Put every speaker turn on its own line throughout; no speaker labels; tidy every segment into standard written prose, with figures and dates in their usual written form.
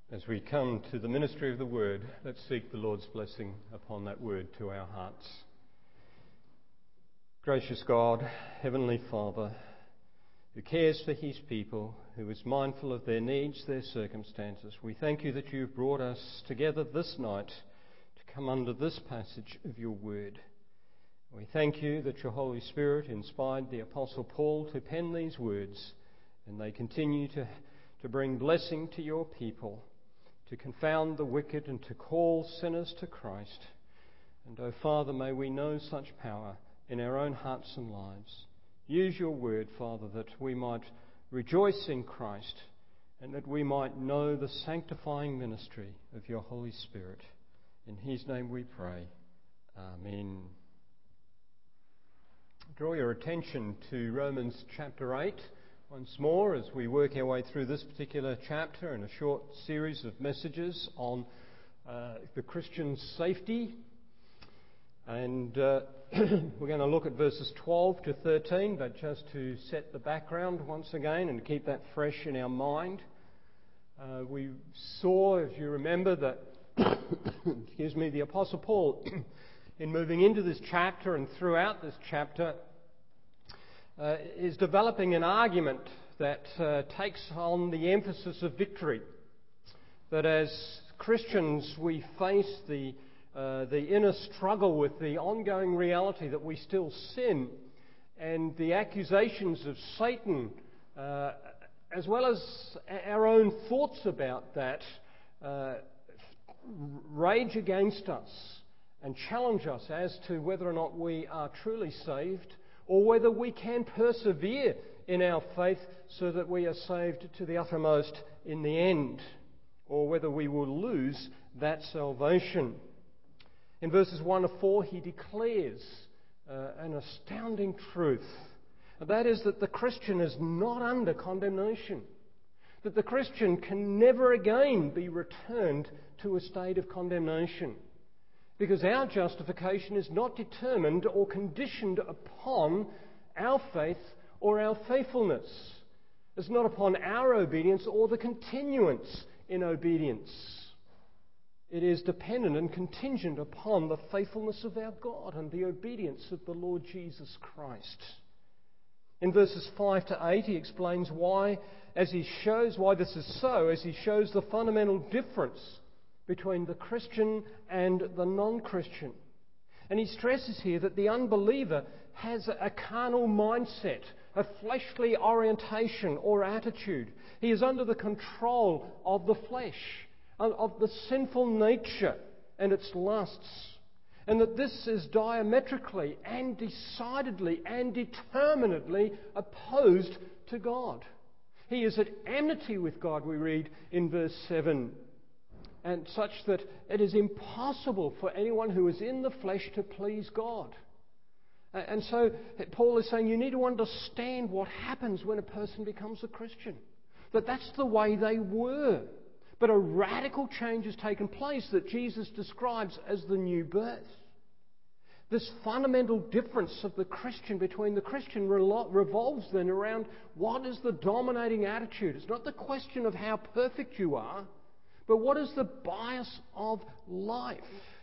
As we come to the ministry of the Word, let's seek the Lord's blessing upon that Word to our hearts. Gracious God, Heavenly Father, who cares for His people, who is mindful of their needs, their circumstances, we thank You that You've brought us together this night to come under this passage of Your Word. We thank You that Your Holy Spirit inspired the Apostle Paul to pen these words, and they continue to bring blessing to Your people, to confound the wicked and to call sinners to Christ. And, O Father, may we know such power in our own hearts and lives. Use Your word, Father, that we might rejoice in Christ and that we might know the sanctifying ministry of Your Holy Spirit. In His name we pray. Amen. Draw your attention to Romans chapter 8. Once more, as we work our way through this particular chapter in a short series of messages on the Christian's safety. And we're going to look at verses 12 to 13, but just to set the background once again and keep that fresh in our mind. We saw, if you remember, that the Apostle Paul, in moving into this chapter and throughout this chapter, is developing an argument that takes on the emphasis of victory. That as Christians we face the inner struggle with the ongoing reality that we still sin, and the accusations of Satan, as well as our own thoughts about that, rage against us and challenge us as to whether or not we are truly saved, or whether we can persevere in our faith so that we are saved to the uttermost in the end, or whether we will lose that salvation. In verses 1 to 4, he declares an astounding truth. That is that the Christian is not under condemnation. That the Christian can never again be returned to a state of condemnation. Because our justification is not determined or conditioned upon our faith or our faithfulness. It's not upon our obedience or the continuance in obedience. It is dependent and contingent upon the faithfulness of our God and the obedience of the Lord Jesus Christ. In verses 5 to 8, he explains why this is so, as he shows the fundamental difference between the Christian and the non-Christian. And he stresses here that the unbeliever has a carnal mindset, a fleshly orientation or attitude. He is under the control of the flesh, of the sinful nature and its lusts. And that this is diametrically and decidedly and determinedly opposed to God. He is at enmity with God, we read in verse 7. And such that it is impossible for anyone who is in the flesh to please God. And so Paul is saying you need to understand what happens when a person becomes a Christian. That's the way they were. But a radical change has taken place that Jesus describes as the new birth. This fundamental difference of the Christian between the Christian revolves then around what is the dominating attitude. It's not the question of how perfect you are, but what is the bias of life?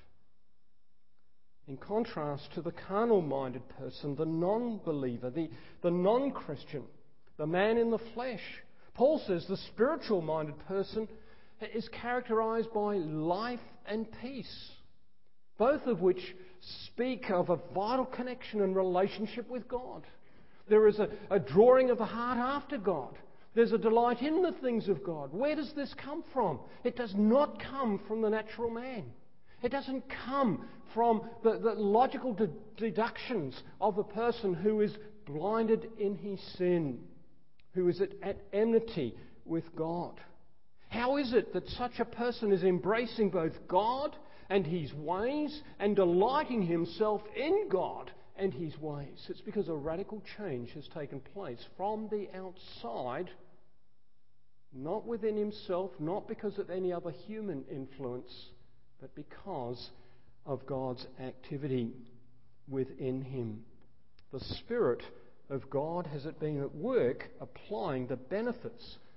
In contrast to the carnal-minded person, the non-believer, the non-Christian, the man in the flesh, Paul says the spiritual-minded person is characterized by life and peace, both of which speak of a vital connection and relationship with God. There is a drawing of the heart after God. There's a delight in the things of God. Where does this come from? It does not come from the natural man. It doesn't come from the logical deductions of a person who is blinded in his sin, who is at enmity with God. How is it that such a person is embracing both God and His ways and delighting himself in God and His ways? It's because a radical change has taken place from the outside, not within himself, not because of any other human influence, but because of God's activity within him. The Spirit of God has been at work applying the benefits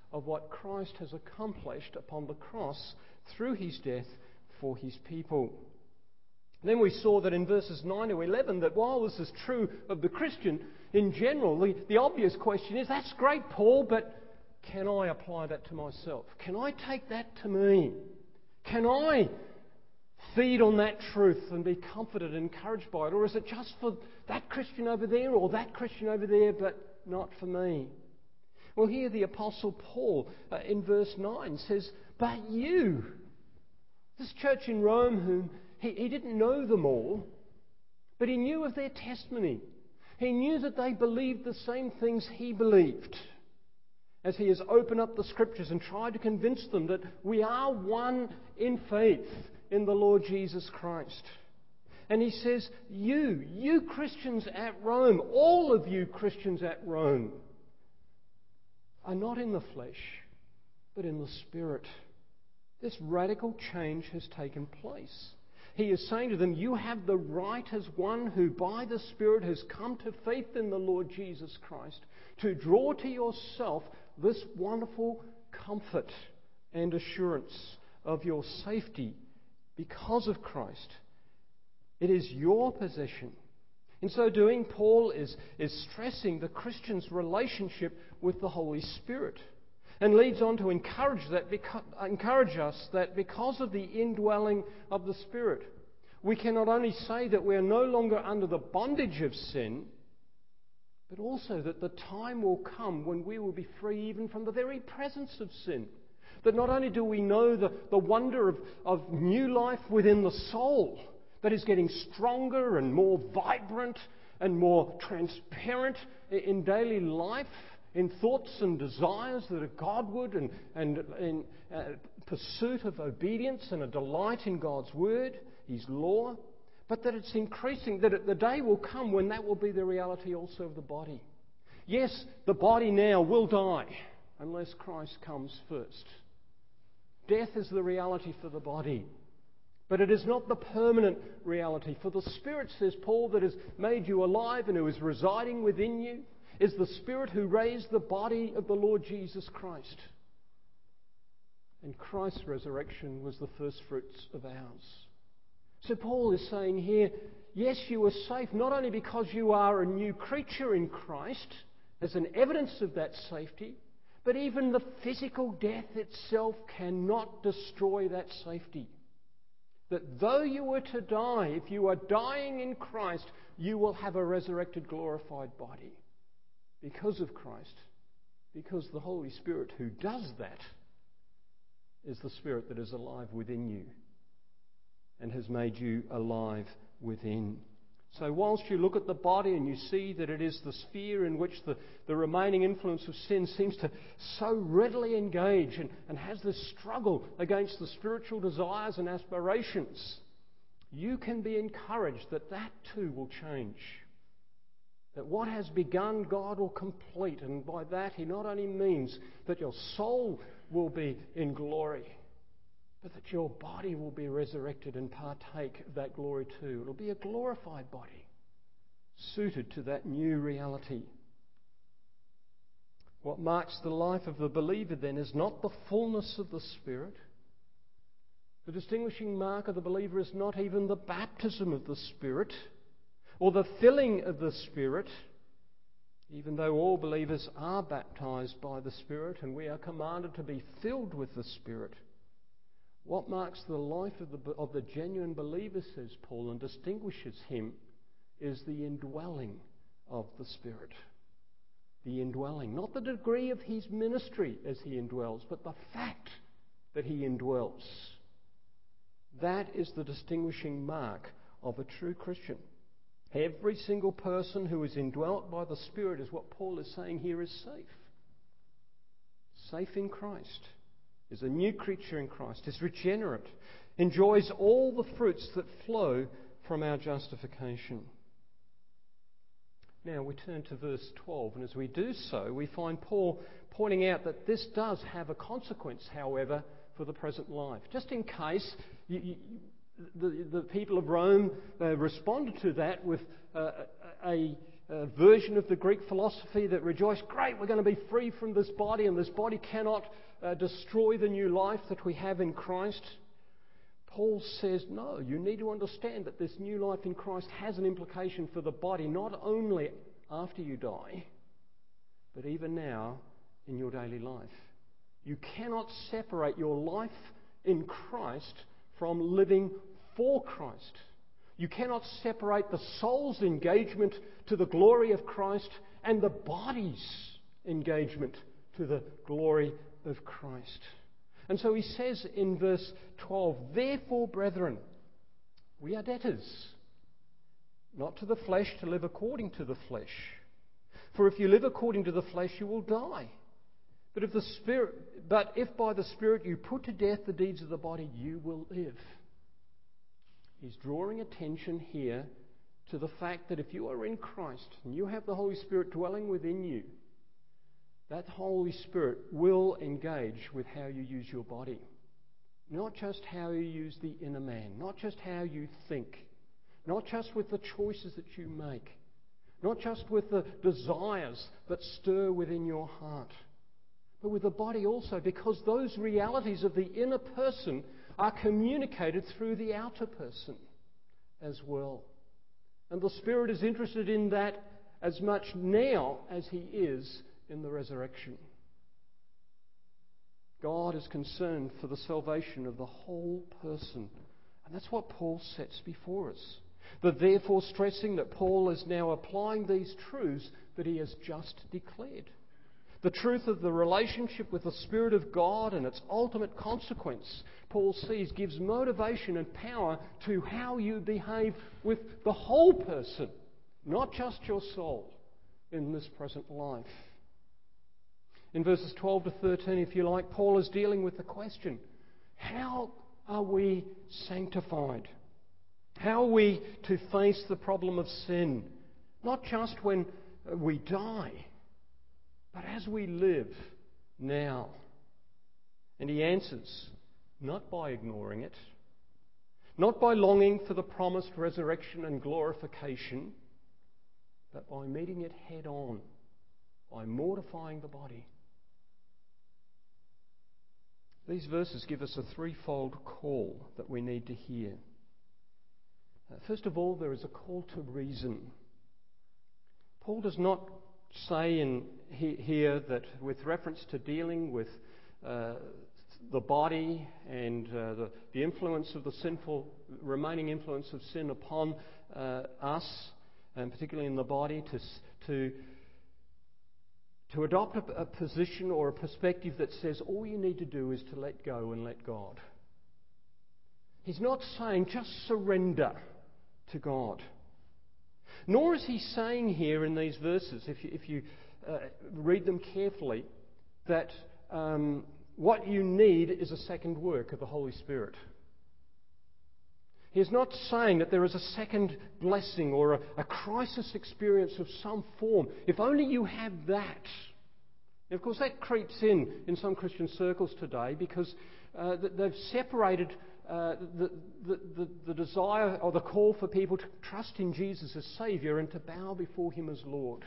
of what Christ has accomplished upon the cross through his death for his people. Then we saw that in verses 9 to 11 that while this is true of the Christian in general, the obvious question is, that's great, Paul, but can I apply that to myself? Can I take that to me? Can I feed on that truth and be comforted and encouraged by it? Or is it just for that Christian over there or that Christian over there, but not for me? Well, here the Apostle Paul in verse 9 says, but you, this church in Rome, whom he didn't know them all, but he knew of their testimony. He knew that they believed the same things he believed, as he has opened up the Scriptures and tried to convince them that we are one in faith in the Lord Jesus Christ. And he says, you Christians at Rome, all of you Christians at Rome, are not in the flesh, but in the Spirit. This radical change has taken place. He is saying to them, you have the right as one who by the Spirit has come to faith in the Lord Jesus Christ to draw to yourself this wonderful comfort and assurance of your safety because of Christ. It is your possession. In so doing, Paul is stressing the Christian's relationship with the Holy Spirit, and leads on to encourage us that because of the indwelling of the Spirit, we can not only say that we are no longer under the bondage of sin, but also that the time will come when we will be free even from the very presence of sin. That not only do we know the wonder of new life within the soul that is getting stronger and more vibrant and more transparent in daily life, in thoughts and desires that are Godward and in pursuit of obedience and a delight in God's Word, His law, but that it's increasing, that the day will come when that will be the reality also of the body. Yes, the body now will die unless Christ comes first. Death is the reality for the body, but it is not the permanent reality. For the Spirit, says Paul, that has made you alive and who is residing within you, is the Spirit who raised the body of the Lord Jesus Christ. And Christ's resurrection was the first fruits of ours. So Paul is saying here, yes, you are safe not only because you are a new creature in Christ, as an evidence of that safety, but even the physical death itself cannot destroy that safety. That though you were to die, if you are dying in Christ, you will have a resurrected, glorified body. Because of Christ, because the Holy Spirit who does that is the Spirit that is alive within you and has made you alive within. So whilst you look at the body and you see that it is the sphere in which the remaining influence of sin seems to so readily engage and has this struggle against the spiritual desires and aspirations, you can be encouraged that that too will change. That what has begun, God will complete. And by that, He not only means that your soul will be in glory, but that your body will be resurrected and partake of that glory too. It will be a glorified body, suited to that new reality. What marks the life of the believer then is not the fullness of the Spirit. The distinguishing mark of the believer is not even the baptism of the Spirit, or the filling of the Spirit, even though all believers are baptized by the Spirit and we are commanded to be filled with the Spirit. What marks the life of the genuine believer, says Paul, and distinguishes him, is the indwelling of the Spirit. The indwelling, not the degree of his ministry as he indwells, but the fact that he indwells. That is the distinguishing mark of a true Christian. Every single person who is indwelt by the Spirit is what Paul is saying here is safe. Safe in Christ. Is a new creature in Christ. Is regenerate. Enjoys all the fruits that flow from our justification. Now we turn to verse 12, and as we do so, we find Paul pointing out that this does have a consequence, however, for the present life. Just in case the people of Rome responded to that with a version of the Greek philosophy that rejoiced, great, we're going to be free from this body, and this body cannot destroy the new life that we have in Christ. Paul says, no, you need to understand that this new life in Christ has an implication for the body, not only after you die, but even now in your daily life. You cannot separate your life in Christ from living for Christ. You cannot separate the soul's engagement to the glory of Christ and the body's engagement to the glory of Christ. And so he says in verse 12, therefore, brethren, we are debtors, not to the flesh, to live according to the flesh. For if you live according to the flesh, you will die. But if by the Spirit you put to death the deeds of the body, you will live. He's drawing attention here to the fact that if you are in Christ and you have the Holy Spirit dwelling within you, that Holy Spirit will engage with how you use your body. Not just how you use the inner man, not just how you think, not just with the choices that you make, not just with the desires that stir within your heart, but with the body also, because those realities of the inner person are communicated through the outer person as well. And the Spirit is interested in that as much now as He is in the resurrection. God is concerned for the salvation of the whole person. And that's what Paul sets before us. But therefore stressing that Paul is now applying these truths that he has just declared. The truth of the relationship with the Spirit of God and its ultimate consequence, Paul sees, gives motivation and power to how you behave with the whole person, not just your soul, in this present life. In verses 12 to 13, if you like, Paul is dealing with the question, how are we sanctified? How are we to face the problem of sin? Not just when we die, but as we live now. And he answers, not by ignoring it, not by longing for the promised resurrection and glorification, but by meeting it head on, by mortifying the body. These verses give us a threefold call that we need to hear. First of all, there is a call to reason. Paul does not say here that with reference to dealing with the body and the influence of the remaining influence of sin upon us, and particularly in the body, to adopt a position or a perspective that says all you need to do is to let go and let God. He's not saying just surrender to God. Nor is he saying here in these verses, if you read them carefully, that what you need is a second work of the Holy Spirit. He is not saying that there is a second blessing or a crisis experience of some form. If only you have that. Now, of course, that creeps in some Christian circles today because they've separated the desire or the call for people to trust in Jesus as Saviour and to bow before Him as Lord.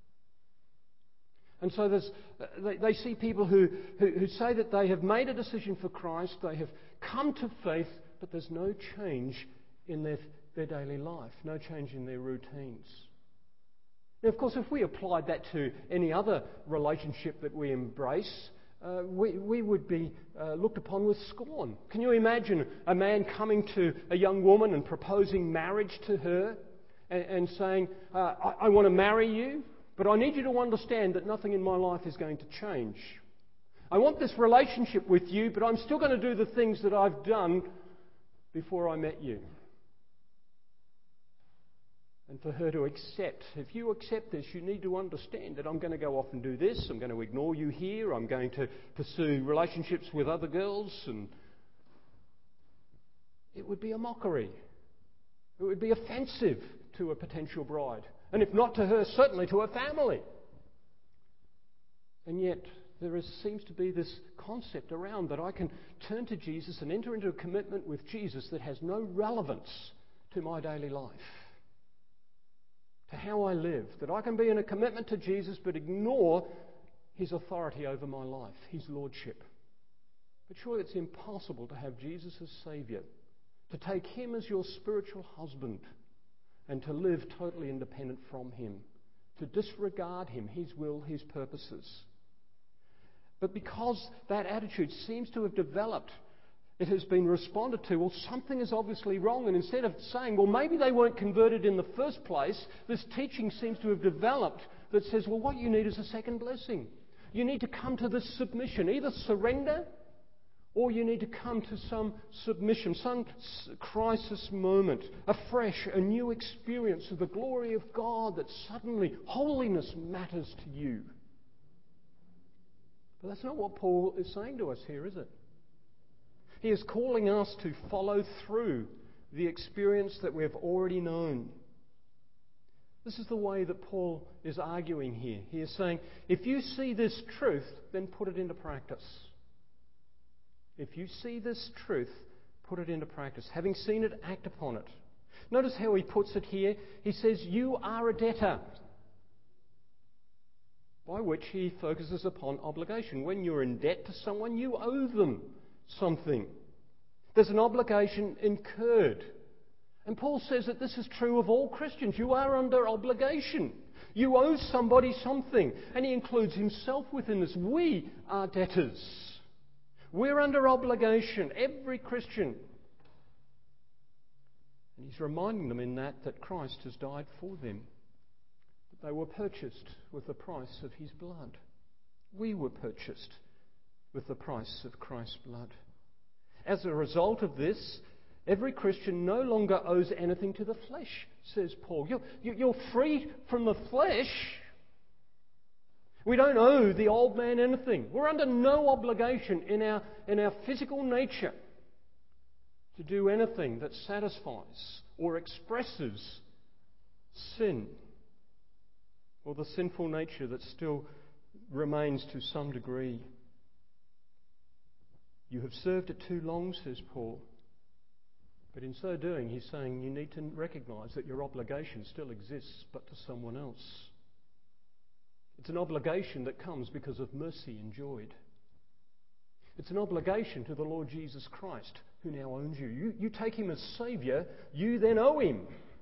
And so they see people who say that they have made a decision for Christ, they have come to faith, but there's no change in their daily life, no change in their routines. Now, of course, if we applied that to any other relationship that we embrace, we would be looked upon with scorn. Can you imagine a man coming to a young woman and proposing marriage to her and saying, I want to marry you, but I need you to understand that nothing in my life is going to change. I want this relationship with you, but I'm still going to do the things that I've done before I met you. And for her to accept, if you accept this, you need to understand that I'm going to go off and do this, I'm going to ignore you here, I'm going to pursue relationships with other girls, and it would be a mockery. It would be offensive to a potential bride. And if not to her, certainly to her family. And yet, there seems to be this concept around that I can turn to Jesus and enter into a commitment with Jesus that has no relevance to my daily life. to how I live, that I can be in a commitment to Jesus but ignore his authority over my life, his lordship. But surely it's impossible to have Jesus as Saviour, to take him as your spiritual husband, and to live totally independent from him, to disregard him, his will, his purposes. But because that attitude seems to have developed, it has been responded to, well, something is obviously wrong. And instead of saying, well, maybe they weren't converted in the first place, this teaching seems to have developed that says, well, what you need is a second blessing. You need to come to this submission, either surrender or you need to come to some submission, some crisis moment, a fresh, a new experience of the glory of God, that suddenly holiness matters to you. But that's not what Paul is saying to us here, is it? He is calling us to follow through the experience that we have already known. This is the way that Paul is arguing here. He is saying, if you see this truth, then put it into practice. If you see this truth, put it into practice. Having seen it, act upon it. Notice how he puts it here. He says, you are a debtor. By which he focuses upon obligation. When you're in debt to someone, you owe them something. There's an obligation incurred. And Paul says that this is true of all Christians. You are under obligation. You owe somebody something. And he includes himself within this. We are debtors. We're under obligation, every Christian. And he's reminding them in that Christ has died for them. That they were purchased with the price of his blood. We were purchased with the price of Christ's blood. As a result of this, every Christian no longer owes anything to the flesh, says Paul. You're free from the flesh. We don't owe the old man anything. We're under no obligation in our physical nature to do anything that satisfies or expresses sin, or the sinful nature that still remains to some degree. You have served it too long, says Paul. But in so doing, he's saying you need to recognise that your obligation still exists, but to someone else. It's an obligation that comes because of mercy enjoyed. It's an obligation to the Lord Jesus Christ, who now owns you. You take him as Saviour, you then owe him.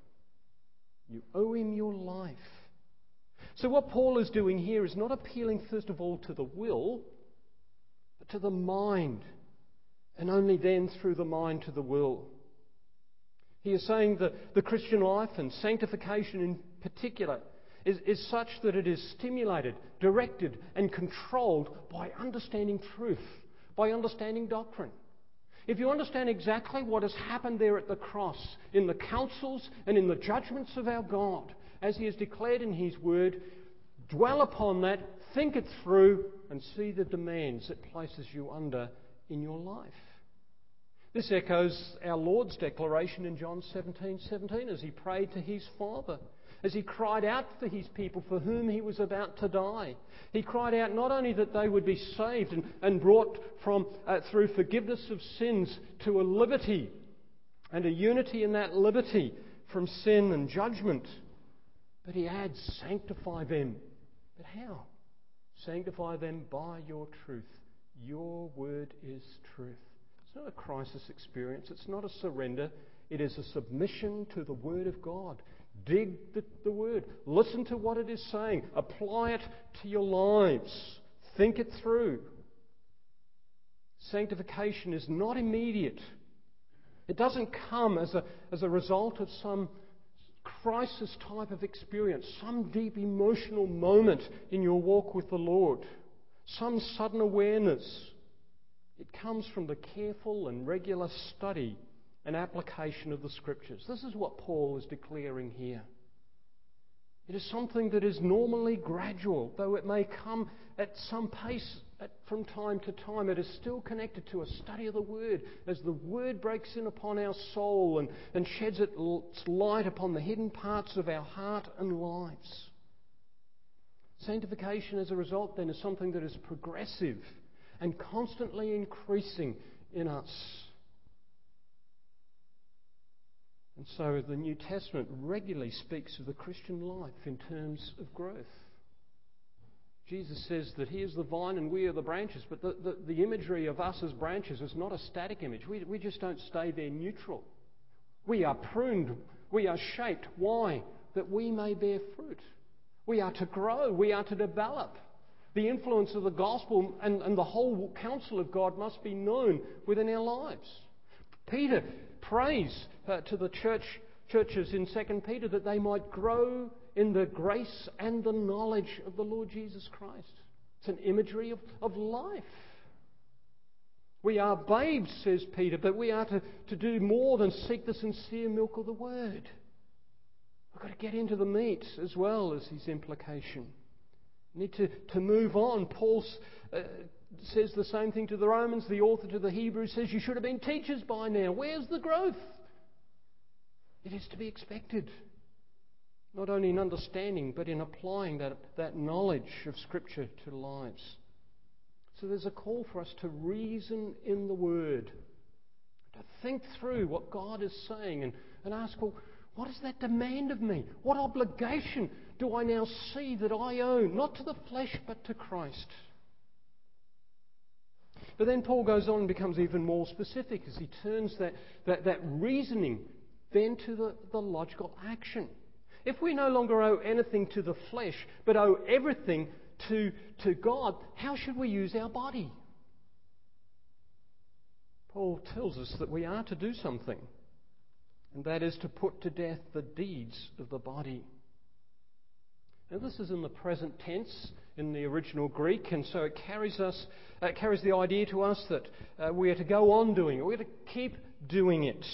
You owe him your life. So what Paul is doing here is not appealing first of all to the will, but to the mind, and only then through the mind to the will. He is saying that the Christian life, and sanctification in particular, is such that it is stimulated, directed and controlled by understanding truth, by understanding doctrine. If you understand exactly what has happened there at the cross, in the counsels and in the judgments of our God, as he has declared in his word, dwell upon that, think it through, and see the demands it places you under in your life. This echoes our Lord's declaration in John 17:17 as he prayed to his Father, as he cried out for his people for whom he was about to die. He cried out not only that they would be saved and brought through forgiveness of sins to a liberty and a unity in that liberty from sin and judgment, but he adds, sanctify them. But how? Sanctify them by your truth. Your word is truth. It's not a crisis experience. It's not a surrender. It is a submission to the word of God. Dig the word. Listen to what it is saying. Apply it to your lives. Think it through. Sanctification is not immediate. It doesn't come as a result of some crisis type of experience, some deep emotional moment in your walk with the Lord, some sudden awareness. It comes from the careful and regular study and application of the Scriptures. This is what Paul is declaring here. It is something that is normally gradual, though it may come at some pace from time to time. It is still connected to a study of the Word as the Word breaks in upon our soul and sheds its light upon the hidden parts of our heart and lives. Sanctification, as a result, then, is something that is progressive and constantly increasing in us. And so the New Testament regularly speaks of the Christian life in terms of growth. Jesus says that He is the vine and we are the branches, but the imagery of us as branches is not a static image. We just don't stay there neutral. We are pruned, we are shaped. Why? That we may bear fruit. We are to grow, we are to develop. The influence of the gospel and the whole counsel of God must be known within our lives. Peter prays to the churches in 2 Peter that they might grow in the grace and the knowledge of the Lord Jesus Christ. It's an imagery of life. We are babes, says Peter, but we are to do more than seek the sincere milk of the word. We've got to get into the meat as well as his implication. We need to move on. Paul says the same thing to the Romans. The author to the Hebrews says you should have been teachers by now. Where's the growth? It is to be expected. Not only in understanding, but in applying that knowledge of Scripture to lives. So there's a call for us to reason in the Word, to think through what God is saying and ask, well, what does that demand of me? What obligation do I now see that I own, not to the flesh but to Christ? But then Paul goes on and becomes even more specific as he turns that reasoning then to the logical action. If we no longer owe anything to the flesh, but owe everything to God, how should we use our body? Paul tells us that we are to do something, and that is to put to death the deeds of the body. Now this is in the present tense in the original Greek, and so it carries the idea to us that we are to go on doing it, we are to keep doing it.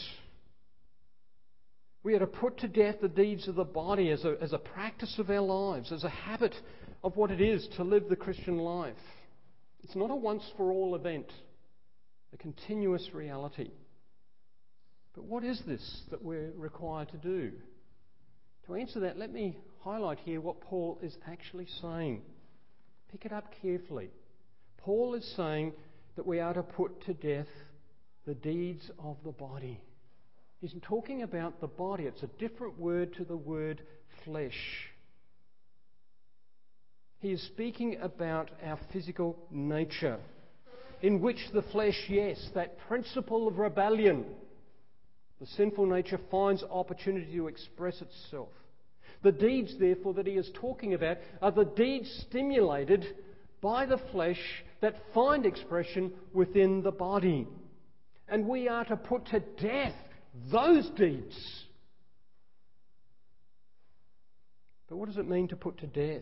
We are to put to death the deeds of the body as a practice of our lives, as a habit of what it is to live the Christian life. It's not a once-for-all event, a continuous reality. But what is this that we're required to do? To answer that, let me highlight here what Paul is actually saying. Pick it up carefully. Paul is saying that we are to put to death the deeds of the body. He's talking about the body. It's a different word to the word flesh. He is speaking about our physical nature, in which the flesh, yes, that principle of rebellion, the sinful nature finds opportunity to express itself. The deeds, therefore, that he is talking about are the deeds stimulated by the flesh that find expression within the body. And we are to put to death those deeds. But what does it mean to put to death?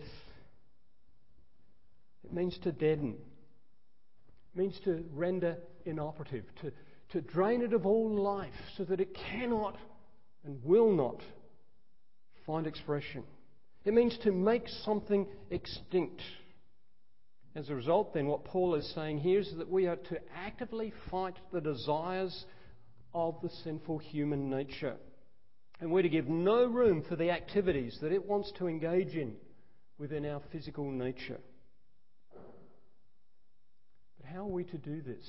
It means to deaden. It means to render inoperative, to drain it of all life so that it cannot and will not find expression. It means to make something extinct. As a result, then, what Paul is saying here is that we are to actively fight the desires of the sinful human nature. And we're to give no room for the activities that it wants to engage in within our physical nature. But how are we to do this?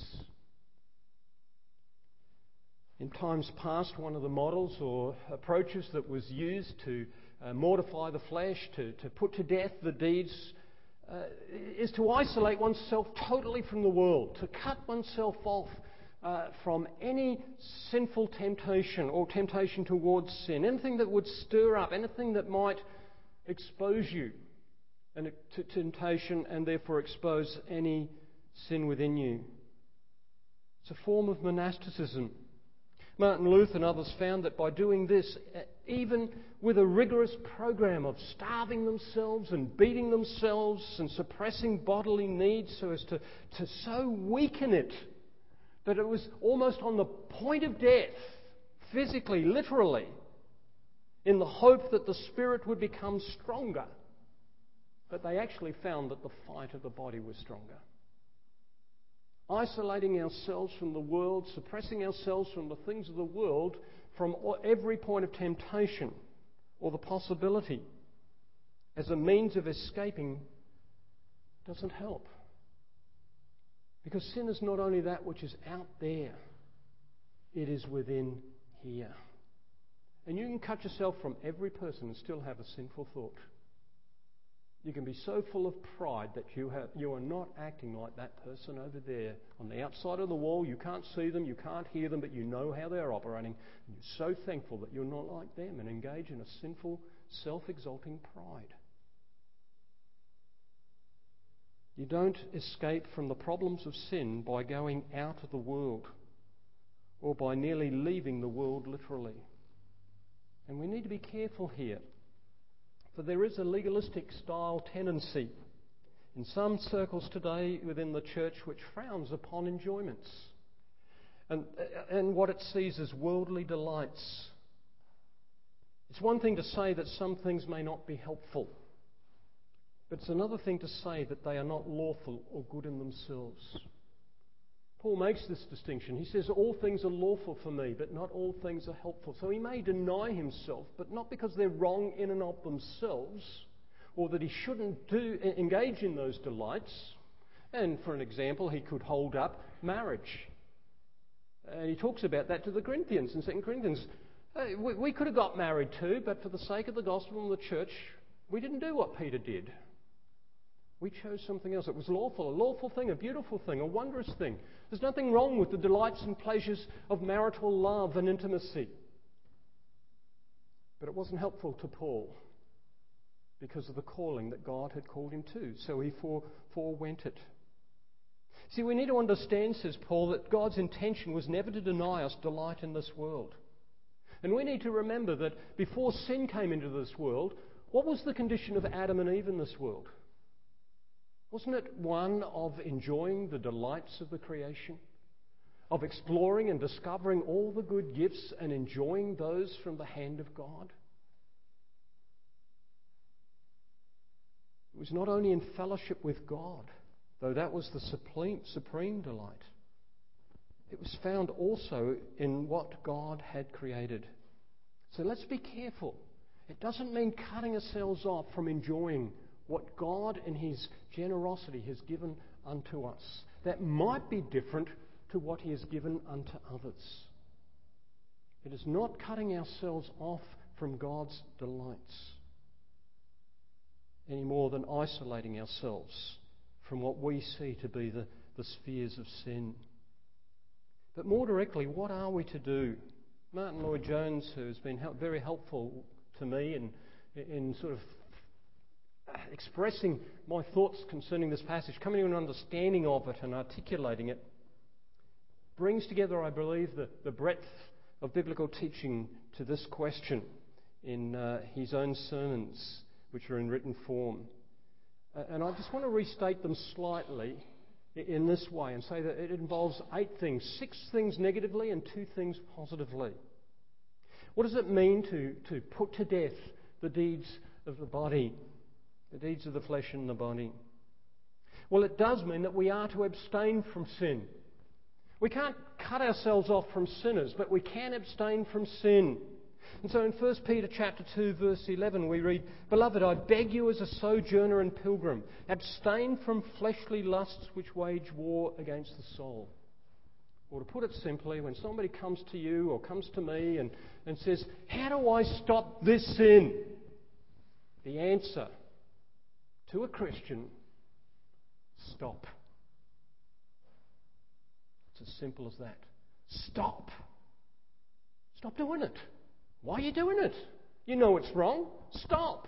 In times past, one of the models or approaches that was used to mortify the flesh, to put to death the deeds, is to isolate oneself totally from the world, to cut oneself off from any sinful temptation or temptation towards sin, anything that would stir up, anything that might expose you to temptation and therefore expose any sin within you. It's a form of monasticism. Martin Luther and others found that by doing this, even with a rigorous program of starving themselves and beating themselves and suppressing bodily needs so as to so weaken it that it was almost on the point of death, physically, literally, in the hope that the spirit would become stronger. But they actually found that the fight of the body was stronger. Isolating ourselves from the world, suppressing ourselves from the things of the world, from every point of temptation or the possibility as a means of escaping doesn't help. Because sin is not only that which is out there, it is within here. And you can cut yourself from every person and still have a sinful thought. You can be so full of pride that you are not acting like that person over there on the outside of the wall. You can't see them, you can't hear them, but you know how they're operating. And you're so thankful that you're not like them and engage in a sinful, self-exalting pride. You don't escape from the problems of sin by going out of the world or by nearly leaving the world literally. And we need to be careful here. For there is a legalistic style tendency in some circles today within the church which frowns upon enjoyments and what it sees as worldly delights. It's one thing to say that some things may not be helpful, but it's another thing to say that they are not lawful or good in themselves. Paul makes this distinction. He says, all things are lawful for me, but not all things are helpful. So he may deny himself, but not because they're wrong in and of themselves, or that he shouldn't engage in those delights. And for an example, he could hold up marriage. And he talks about that to the Corinthians in 2 Corinthians. We could have got married too, but for the sake of the gospel and the church, we didn't do what Peter did. We chose something else. It was lawful, a lawful thing, a beautiful thing, a wondrous thing. There's nothing wrong with the delights and pleasures of marital love and intimacy. But it wasn't helpful to Paul because of the calling that God had called him to. So he forewent it. See, we need to understand, says Paul, that God's intention was never to deny us delight in this world. And we need to remember that before sin came into this world, what was the condition of Adam and Eve in this world? Wasn't it one of enjoying the delights of the creation? Of exploring and discovering all the good gifts and enjoying those from the hand of God? It was not only in fellowship with God, though that was the supreme delight. It was found also in what God had created. So let's be careful. It doesn't mean cutting ourselves off from enjoying what God in His generosity has given unto us. That might be different to what He has given unto others. It is not cutting ourselves off from God's delights any more than isolating ourselves from what we see to be the spheres of sin. But more directly, what are we to do? Martin Lloyd-Jones, who has been very helpful to me in sort of expressing my thoughts concerning this passage, coming to an understanding of it and articulating it, brings together, I believe, the breadth of biblical teaching to this question in his own sermons, which are in written form. And I just want to restate them slightly in this way and say that it involves 8 things, 6 things negatively and 2 things positively. What does it mean to put to death the deeds of the body, the deeds of the flesh and the body? Well, it does mean that we are to abstain from sin. We can't cut ourselves off from sinners, but we can abstain from sin. And so in 1 Peter chapter 2, verse 11, we read, "Beloved, I beg you as a sojourner and pilgrim, abstain from fleshly lusts which wage war against the soul." Or to put it simply, when somebody comes to you or comes to me and says, "How do I stop this sin?" The answer to a Christian, stop. It's as simple as that. Stop. Stop doing it. Why are you doing it? You know it's wrong. Stop.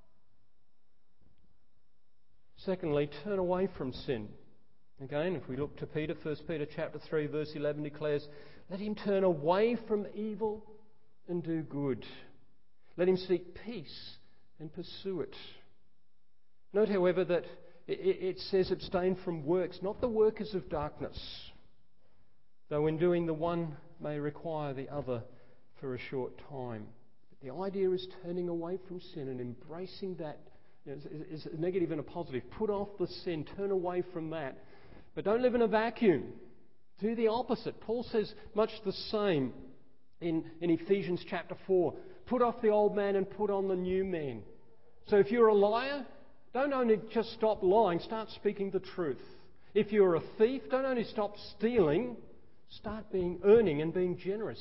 Secondly, turn away from sin. Again, if we look to Peter, 1 Peter chapter 3, verse 11 declares, "Let him turn away from evil and do good. Let him seek peace and pursue it." Note, however, that it says abstain from works, not the workers of darkness, though in doing the one may require the other for a short time. But the idea is turning away from sin and embracing that. Is a negative and a positive. Put off the sin, turn away from that. But don't live in a vacuum. Do the opposite. Paul says much the same in Ephesians chapter 4. Put off the old man and put on the new man. So if you're a liar, don't only just stop lying, start speaking the truth. If you're a thief, don't only stop stealing, start earning and being generous.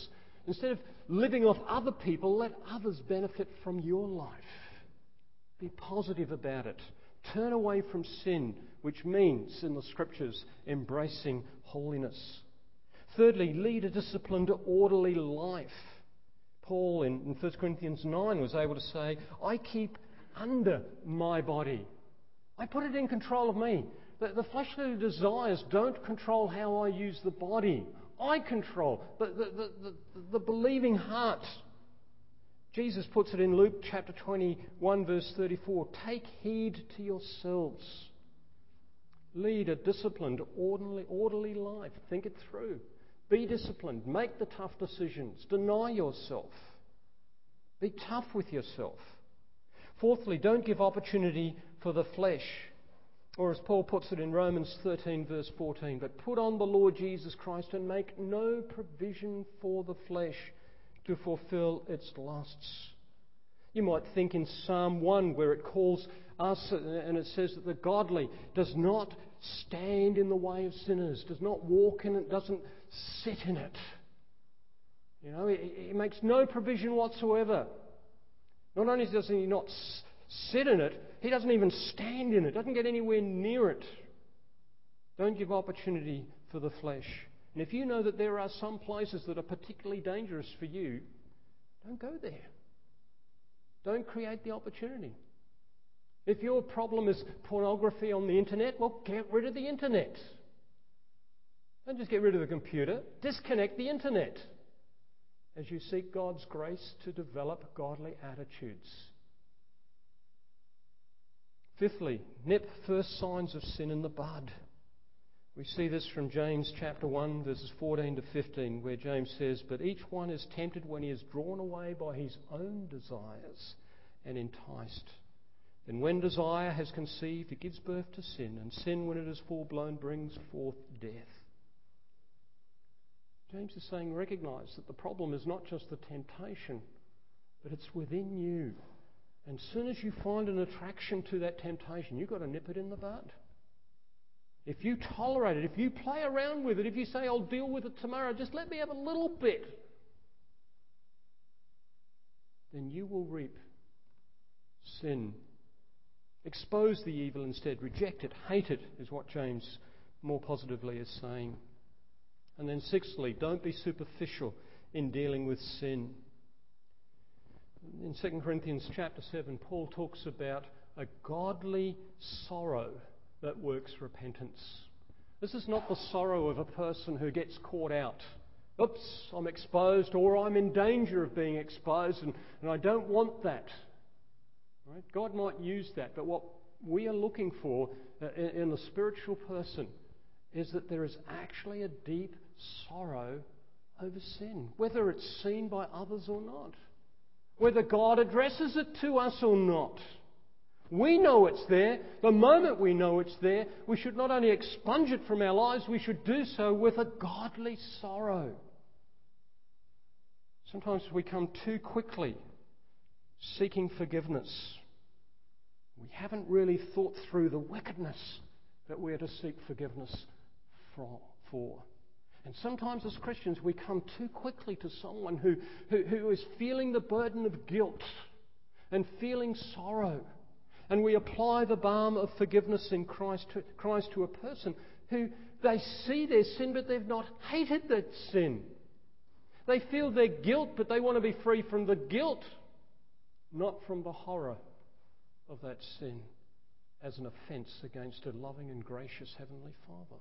Instead of living off other people, let others benefit from your life. Be positive about it. Turn away from sin, which means, in the Scriptures, embracing holiness. Thirdly, lead a disciplined, orderly life. Paul in 1 Corinthians 9 was able to say, I keep under my body. I put it in control of me. The fleshly desires don't control how I use the body. I control the believing heart. Jesus puts it in Luke chapter 21 verse 34. Take heed to yourselves. Lead a disciplined, orderly life. Think it through. Be disciplined. Make the tough decisions. Deny yourself. Be tough with yourself. Fourthly, don't give opportunity for the flesh. Or as Paul puts it in Romans 13 verse 14, but put on the Lord Jesus Christ and make no provision for the flesh to fulfill its lusts. You might think in Psalm 1 where it calls us and it says that the godly does not stand in the way of sinners, does not walk in it, doesn't sit in it. You know, he makes no provision whatsoever. Not only does he not sit in it, he doesn't even stand in it, doesn't get anywhere near it. Don't give opportunity for the flesh. And if you know that there are some places that are particularly dangerous for you, don't go there. Don't create the opportunity. If your problem is pornography on the internet, well, get rid of the internet. Don't just get rid of the computer. Disconnect the internet as you seek God's grace to develop godly attitudes. Fifthly, nip first signs of sin in the bud. We see this from James chapter 1, verses 14 to 15, where James says, but each one is tempted when he is drawn away by his own desires and enticed. Then when desire has conceived, it gives birth to sin, and sin, when it is full-blown, brings forth death. James is saying, recognize that the problem is not just the temptation, but it's within you. And as soon as you find an attraction to that temptation, you've got to nip it in the bud. If you tolerate it, if you play around with it, if you say, I'll deal with it tomorrow, just let me have a little bit, then you will reap sin. Expose the evil instead. Reject it. Hate it, is what James more positively is saying. And then sixthly, don't be superficial in dealing with sin. In 2 Corinthians chapter 7, Paul talks about a godly sorrow that works repentance. This is not the sorrow of a person who gets caught out. Oops, I'm exposed, or I'm in danger of being exposed, and I don't want that. Right? God might use that, but what we are looking for in the spiritual person is that there is actually a deep sorrow over sin, whether it's seen by others or not, whether God addresses it to us or not. We know it's there. The moment we know it's there, we should not only expunge it from our lives, we should do so with a godly sorrow. Sometimes we come too quickly seeking forgiveness. We haven't really thought through the wickedness that we're to seek forgiveness for. And sometimes as Christians we come too quickly to someone who is feeling the burden of guilt and feeling sorrow. And we apply the balm of forgiveness in Christ to a person who they see their sin but they've not hated that sin. They feel their guilt but they want to be free from the guilt, not from the horror of that sin as an offence against a loving and gracious Heavenly Father.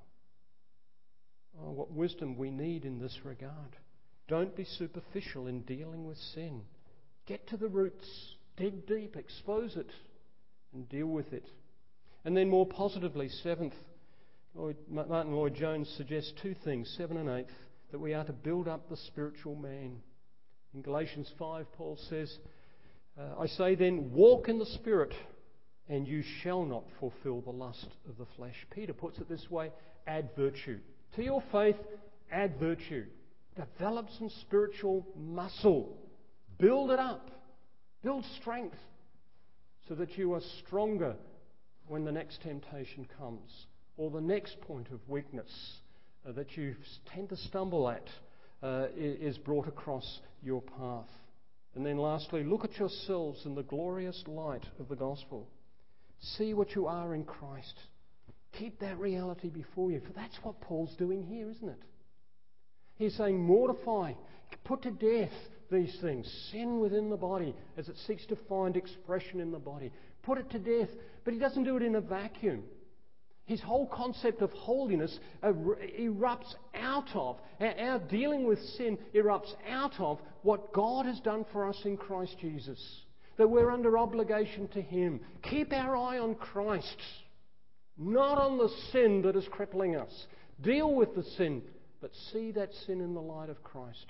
Oh, what wisdom we need in this regard. Don't be superficial in dealing with sin. Get to the roots, dig deep, expose it, and deal with it. And then more positively, seventh, Martin Lloyd-Jones suggests two things, 7 and 8, that we are to build up the spiritual man. In Galatians 5, Paul says, I say then, walk in the Spirit, and you shall not fulfill the lust of the flesh. Peter puts it this way, add virtue. To your faith, add virtue. Develop some spiritual muscle. Build it up. Build strength so that you are stronger when the next temptation comes or the next point of weakness that you tend to stumble at is brought across your path. And then lastly, look at yourselves in the glorious light of the gospel. See what you are in Christ. Keep that reality before you, for that's what Paul's doing here, isn't it? He's saying, mortify, put to death these things, sin within the body as it seeks to find expression in the body. Put it to death, but he doesn't do it in a vacuum. His whole concept of holiness erupts out of, our dealing with sin erupts out of what God has done for us in Christ Jesus. That we're under obligation to Him. Keep our eye on Christ, not on the sin that is crippling us. Deal with the sin, but see that sin in the light of Christ.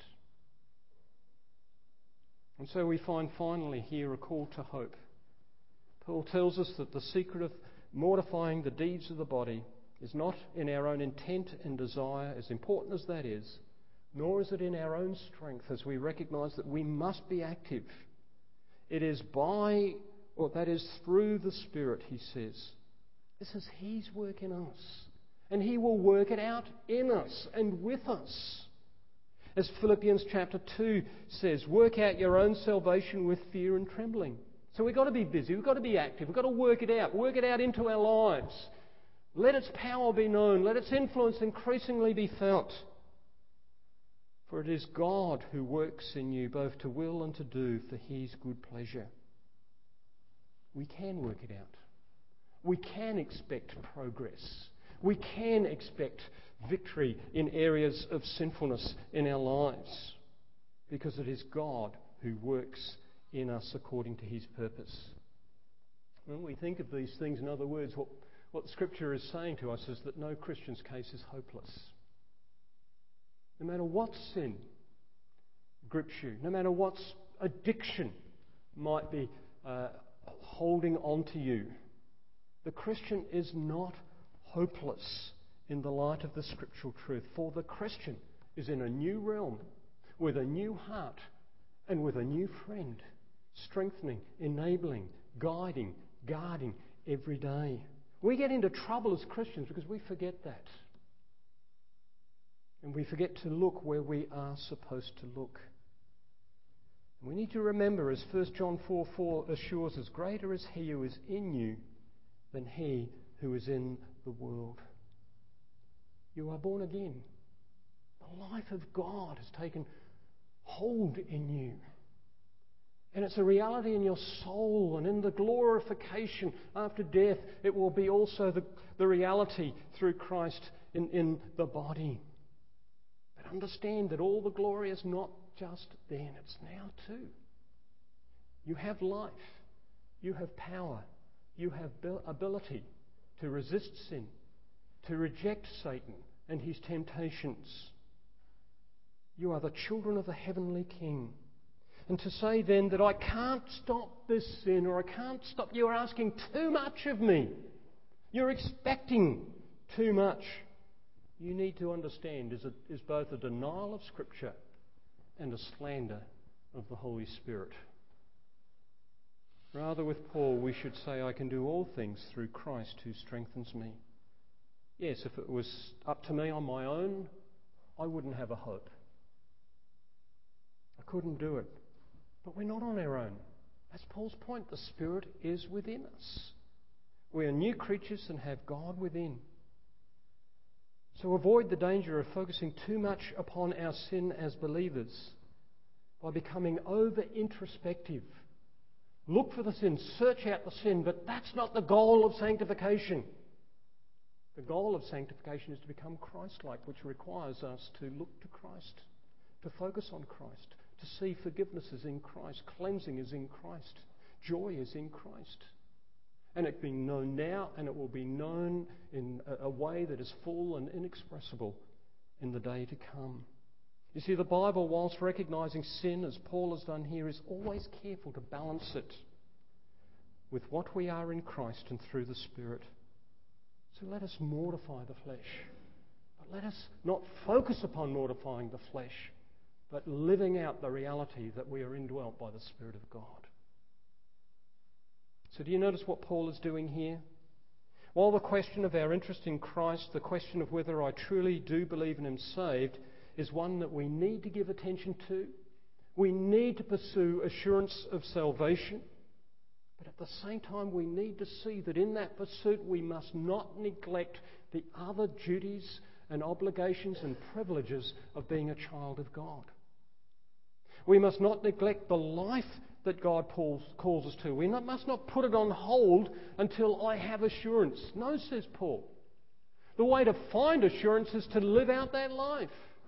And so we find finally here a call to hope. Paul tells us that the secret of mortifying the deeds of the body is not in our own intent and desire, as important as that is, nor is it in our own strength, as we recognise that we must be active. It is through the Spirit, he says. This is His work in us, and He will work it out in us and with us. As Philippians chapter 2 says, work out your own salvation with fear and trembling. So we've got to be busy, we've got to be active, we've got to work it out into our lives. Let its power be known, let its influence increasingly be felt. For it is God who works in you both to will and to do for His good pleasure. We can work it out. We can expect progress. We can expect victory in areas of sinfulness in our lives, because it is God who works in us according to His purpose. When we think of these things, in other words, what Scripture is saying to us is that no Christian's case is hopeless. No matter what sin grips you, no matter what addiction might be holding on to you, the Christian is not hopeless in the light of the scriptural truth. For the Christian is in a new realm, with a new heart, and with a new friend, strengthening, enabling, guiding, guarding every day. We get into trouble as Christians because we forget that. And we forget to look where we are supposed to look. And we need to remember, as 1 John 4:4 assures us, greater is He who is in you than he who is in the world. You are born again. The life of God has taken hold in you. And it's a reality in your soul, and in the glorification after death, it will be also the reality through Christ in the body. But understand that all the glory is not just then, it's now too. You have life, you have power, you have ability to resist sin, to reject Satan and his temptations. You are the children of the heavenly King. And to say then that I can't stop this sin, or I can't stop, you're asking too much of me. You're expecting too much. You need to understand is both a denial of Scripture and a slander of the Holy Spirit. Rather, with Paul, we should say, I can do all things through Christ who strengthens me. Yes, if it was up to me on my own, I wouldn't have a hope. I couldn't do it. But we're not on our own. That's Paul's point. The Spirit is within us. We are new creatures and have God within. So avoid the danger of focusing too much upon our sin as believers by becoming over-introspective. Look for the sin, search out the sin, but that's not the goal of sanctification. The goal of sanctification is to become Christ-like, which requires us to look to Christ, to focus on Christ, to see forgiveness is in Christ, cleansing is in Christ, joy is in Christ. And it being known now, and it will be known in a way that is full and inexpressible in the day to come. You see, the Bible, whilst recognising sin, as Paul has done here, is always careful to balance it with what we are in Christ and through the Spirit. So let us mortify the flesh. But let us not focus upon mortifying the flesh, but living out the reality that we are indwelt by the Spirit of God. So do you notice what Paul is doing here? While the question of our interest in Christ, the question of whether I truly do believe in Him saved, is one that we need to give attention to. We need to pursue assurance of salvation. But at the same time, we need to see that in that pursuit we must not neglect the other duties and obligations and privileges of being a child of God. We must not neglect the life that God calls us to. We must not put it on hold until I have assurance. No, says Paul. The way to find assurance is to live out that life.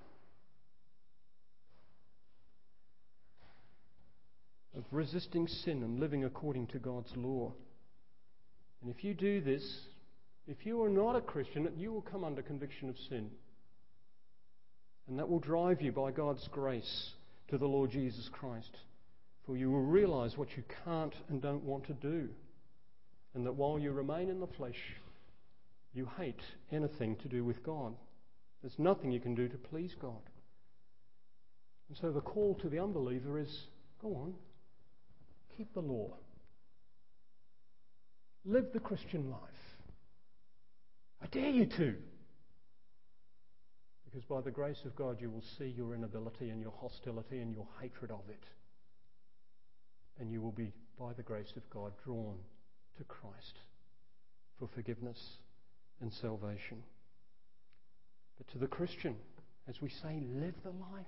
Of resisting sin and living according to God's law. And if you do this, if you are not a Christian, you will come under conviction of sin. And that will drive you by God's grace to the Lord Jesus Christ. For you will realise what you can't and don't want to do. And that while you remain in the flesh, you hate anything to do with God. There's nothing you can do to please God. And so the call to the unbeliever is, go on, keep the law. Live the Christian life. I dare you to. Because by the grace of God you will see your inability and your hostility and your hatred of it. And you will be, by the grace of God, drawn to Christ for forgiveness and salvation. But to the Christian, as we say, live the life.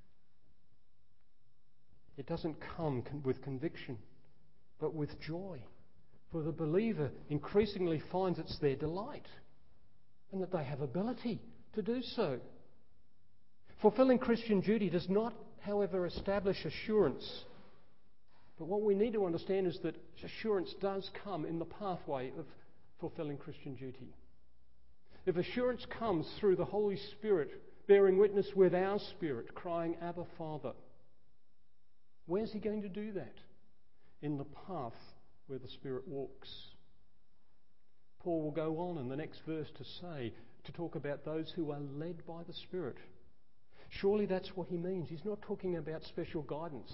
It doesn't come with conviction, but with joy. For the believer increasingly finds it's their delight and that they have ability to do so. Fulfilling Christian duty does not, however, establish assurance. But what we need to understand is that assurance does come in the pathway of fulfilling Christian duty. If assurance comes through the Holy Spirit bearing witness with our spirit, crying, Abba, Father, where's he going to do that? In the path where the Spirit walks. Paul will go on in the next verse to talk about those who are led by the Spirit. Surely that's what he means. He's not talking about special guidance,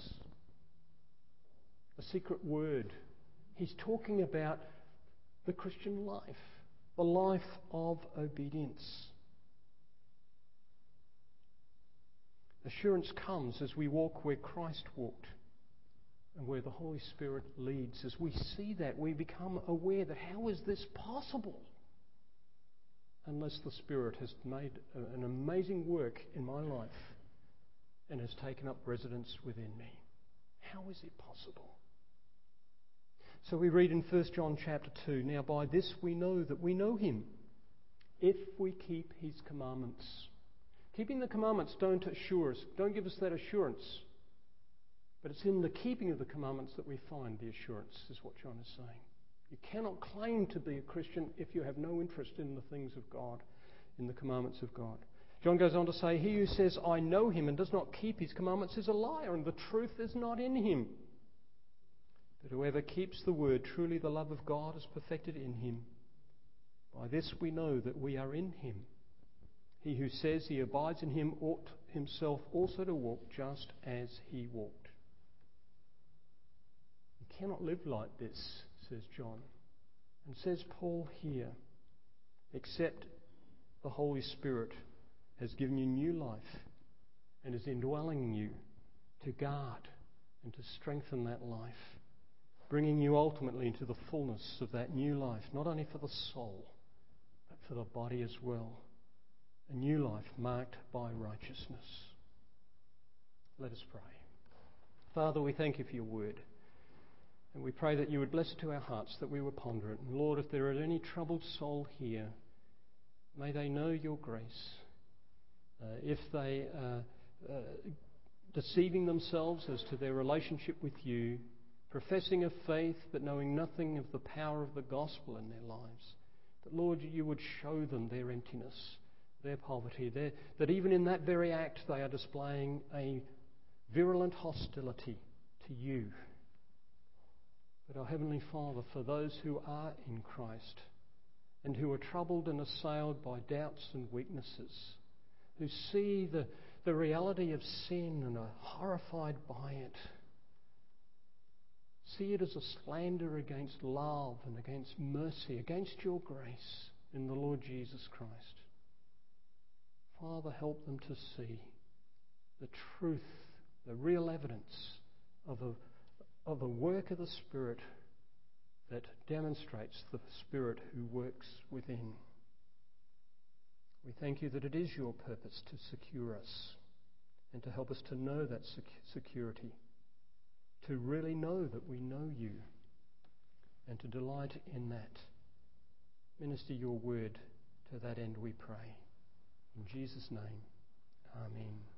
a secret word. He's talking about the Christian life, the life of obedience. Assurance comes as we walk where Christ walked and where the Holy Spirit leads. As we see that, we become aware that how is this possible? Unless the Spirit has made an amazing work in my life and has taken up residence within me. How is it possible? So we read in 1 John chapter 2, now by this we know that we know him, if we keep his commandments. Keeping the commandments don't assure us, don't give us that assurance. But it's in the keeping of the commandments that we find the assurance, is what John is saying. You cannot claim to be a Christian if you have no interest in the things of God, in the commandments of God. John goes on to say, he who says, I know him and does not keep his commandments is a liar, and the truth is not in him. But whoever keeps the word, truly the love of God is perfected in him. By this we know that we are in him. He who says he abides in him ought himself also to walk just as he walked. You cannot live like this, says John. And says Paul here, except the Holy Spirit has given you new life and is indwelling you to guard and to strengthen that life, bringing you ultimately into the fullness of that new life, not only for the soul, but for the body as well. A new life marked by righteousness. Let us pray. Father, we thank you for your word. And we pray that you would bless it to our hearts, that we would ponder it. And Lord, if there is any troubled soul here, may they know your grace. If they are deceiving themselves as to their relationship with you, professing a faith but knowing nothing of the power of the gospel in their lives, that Lord, you would show them their emptiness, their poverty, that even in that very act they are displaying a virulent hostility to you. But our Heavenly Father, for those who are in Christ and who are troubled and assailed by doubts and weaknesses, who see the reality of sin and are horrified by it, see it as a slander against love and against mercy, against your grace in the Lord Jesus Christ. Father, help them to see the truth, the real evidence of the work of the Spirit that demonstrates the Spirit who works within. We thank you that it is your purpose to secure us and to help us to know that security, to really know that we know you, and to delight in that. Minister your word to that end, we pray. In Jesus' name, amen.